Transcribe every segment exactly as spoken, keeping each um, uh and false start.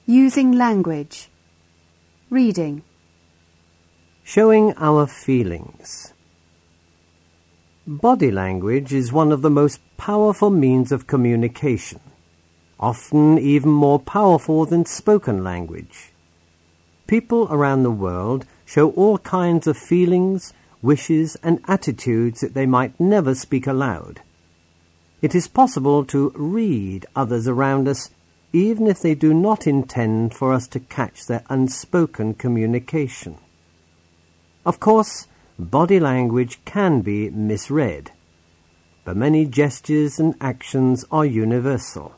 Using language. Reading. Showing our feelings. Body language is one of the most powerful means of communication, often even more powerful than spoken language. People around the world show all kinds of feelings, wishes, and attitudes that they might never speak aloud. It is possible to read others around us, even if they do not intend for us to catch their unspoken communication. Of course, body language can be misread, but many gestures and actions are universal.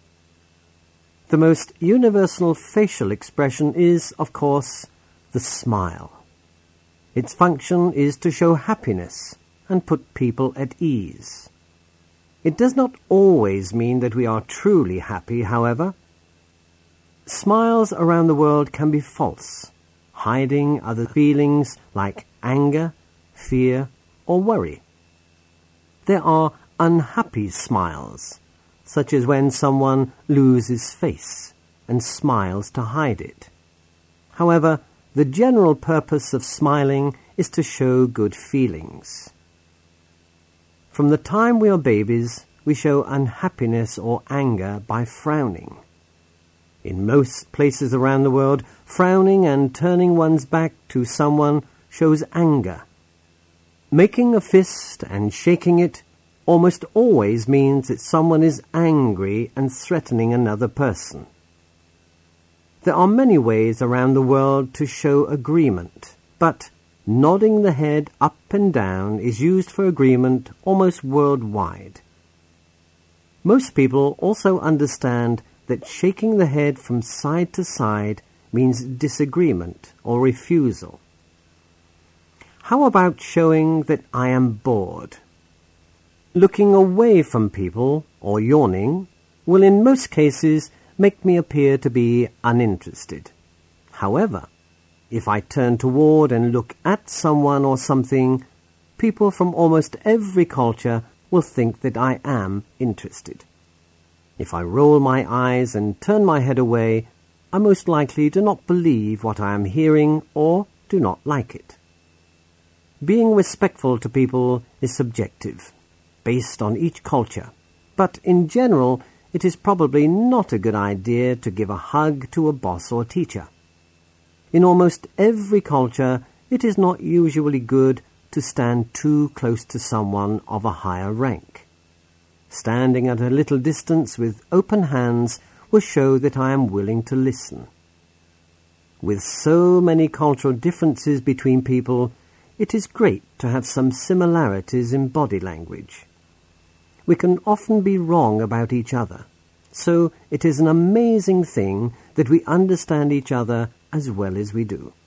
The most universal facial expression is, of course, the smile. Its function is to show happiness and put people at ease. It does not always mean that we are truly happy, however. Smiles around the world can be false, hiding other feelings like anger, fear, or worry. There are unhappy smiles, such as when someone loses face and smiles to hide it. However, the general purpose of smiling is to show good feelings. From the time we are babies, we show unhappiness or anger by frowning. In most places around the world, frowning and turning one's back to someone shows anger. Making a fist and shaking it almost always means that someone is angry and threatening another person. There are many ways around the world to show agreement, but nodding the head up and down is used for agreement almost worldwide. Most people also understand that shaking the head from side to side means disagreement or refusal. How about showing that I am bored? Looking away from people or yawning will in most cases make me appear to be uninterested. However, if I turn toward and look at someone or something, people from almost every culture will think that I am interested. If I roll my eyes and turn my head away, I most likely do not believe what I am hearing or do not like it. Being respectful to people is subjective, based on each culture, but in general, it is probably not a good idea to give a hug to a boss or teacher. In almost every culture, it is not usually good to stand too close to someone of a higher rank. Standing at a little distance with open hands will show that I am willing to listen. With so many cultural differences between people, it is great to have some similarities in body language. We can often be wrong about each other, so it is an amazing thing that we understand each other as well as we do.